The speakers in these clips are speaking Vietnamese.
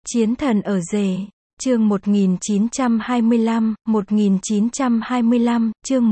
Chiến thần ở rể, chương 1925, 1925, chương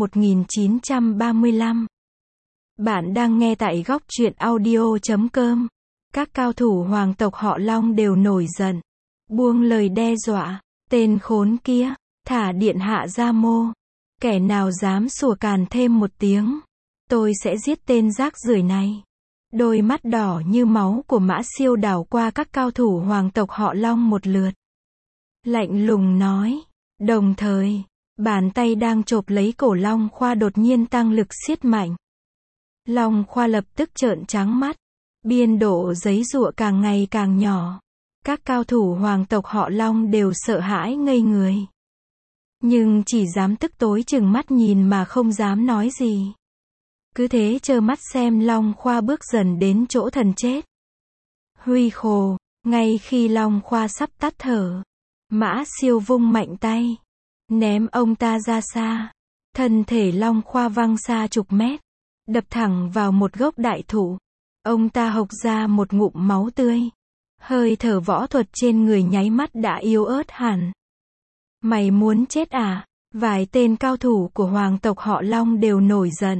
1935. Bạn đang nghe tại góc truyện audio.com. Các cao thủ hoàng tộc họ Long đều nổi giận, buông lời đe dọa, tên khốn kia, thả điện hạ ra mô. Kẻ nào dám sủa càn thêm một tiếng, tôi sẽ giết tên rác rưởi này. Đôi mắt đỏ như máu của Mã Siêu đảo qua các cao thủ hoàng tộc họ Long một lượt. Lạnh lùng nói. Đồng thời, bàn tay đang chộp lấy cổ Long Khoa đột nhiên tăng lực siết mạnh. Long Khoa lập tức trợn trắng mắt. Biên độ giấy giụa càng ngày càng nhỏ. Các cao thủ hoàng tộc họ Long đều sợ hãi ngây người. Nhưng chỉ dám tức tối chừng mắt nhìn mà không dám nói gì. Cứ thế trơ mắt xem Long Khoa bước dần đến chỗ thần chết. Huy khồ, ngay khi Long Khoa sắp tắt thở, Mã Siêu vung mạnh tay, ném ông ta ra xa. Thân thể Long Khoa văng xa chục mét, đập thẳng vào một gốc đại thụ. Ông ta hộc ra một ngụm máu tươi. Hơi thở võ thuật trên người nháy mắt đã yếu ớt hẳn. Mày muốn chết à? Vài tên cao thủ của hoàng tộc họ Long đều nổi giận.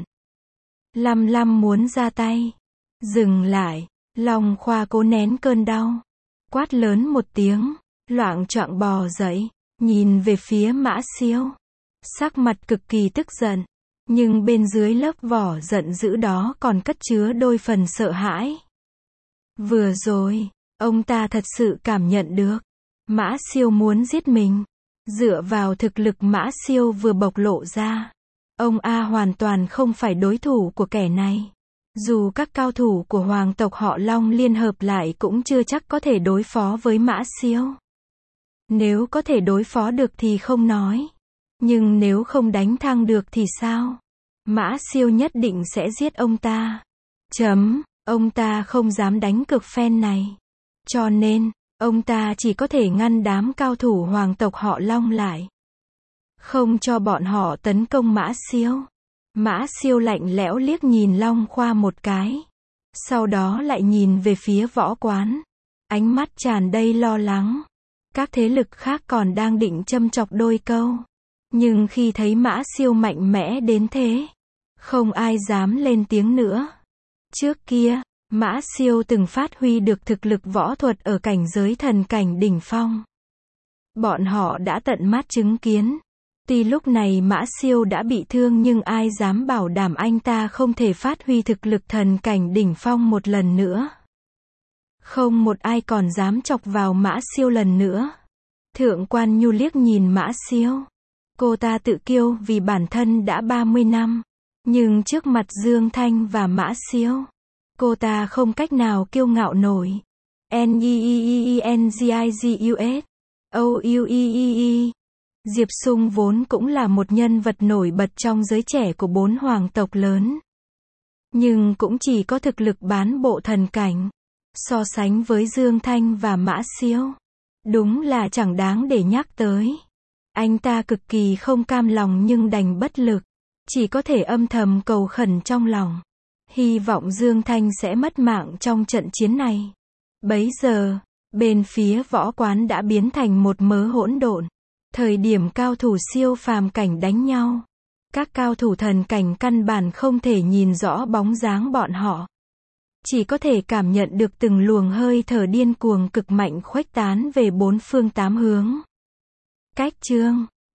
Lăm muốn ra tay. Dừng lại. Long Khoa cố nén cơn đau. Quát lớn một tiếng, loạng choạng bò dậy, nhìn về phía Mã Siêu. Sắc mặt cực kỳ tức giận, nhưng bên dưới lớp vỏ giận dữ đó còn cất chứa đôi phần sợ hãi. Vừa rồi, ông ta thật sự cảm nhận được, Mã Siêu muốn giết mình. Dựa vào thực lực Mã Siêu vừa bộc lộ ra, ông A hoàn toàn không phải đối thủ của kẻ này. Dù các cao thủ của hoàng tộc họ Long liên hợp lại cũng chưa chắc có thể đối phó với Mã Siêu. Nếu có thể đối phó được thì không nói. Nhưng nếu không đánh thắng được thì sao? Mã Siêu nhất định sẽ giết ông ta. Ông ta không dám đánh cược phen này. Cho nên, ông ta chỉ có thể ngăn đám cao thủ hoàng tộc họ Long lại. Không cho bọn họ tấn công Mã Siêu. Mã Siêu lạnh lẽo liếc nhìn Long Khoa một cái. Sau đó lại nhìn về phía võ quán. Ánh mắt tràn đầy lo lắng. Các thế lực khác còn đang định châm chọc đôi câu. Nhưng khi thấy Mã Siêu mạnh mẽ đến thế, không ai dám lên tiếng nữa. Trước kia, Mã Siêu từng phát huy được thực lực võ thuật ở cảnh giới thần cảnh đỉnh phong. Bọn họ đã tận mắt chứng kiến. Tuy lúc này Mã Siêu đã bị thương nhưng ai dám bảo đảm anh ta không thể phát huy thực lực thần cảnh đỉnh phong một lần nữa. Không một ai còn dám chọc vào Mã Siêu lần nữa. Thượng quan Nhu liếc nhìn Mã Siêu. Cô ta tự kiêu vì bản thân đã 30 năm. Nhưng trước mặt Dương Thanh và Mã Siêu, cô ta không cách nào kiêu ngạo nổi. Neengigus. Oueee. Diệp Sung vốn cũng là một nhân vật nổi bật trong giới trẻ của 4 hoàng tộc lớn. Nhưng cũng chỉ có thực lực bán bộ thần cảnh. So sánh với Dương Thanh và Mã Siêu, đúng là chẳng đáng để nhắc tới. Anh ta cực kỳ không cam lòng nhưng đành bất lực. Chỉ có thể âm thầm cầu khẩn trong lòng. Hy vọng Dương Thanh sẽ mất mạng trong trận chiến này. Bấy giờ, bên phía võ quán đã biến thành một mớ hỗn độn. Thời điểm cao thủ siêu phàm cảnh đánh nhau, các cao thủ thần cảnh căn bản không thể nhìn rõ bóng dáng bọn họ. Chỉ có thể cảm nhận được từng luồng hơi thở điên cuồng cực mạnh khuếch tán về bốn phương tám hướng. Cách chương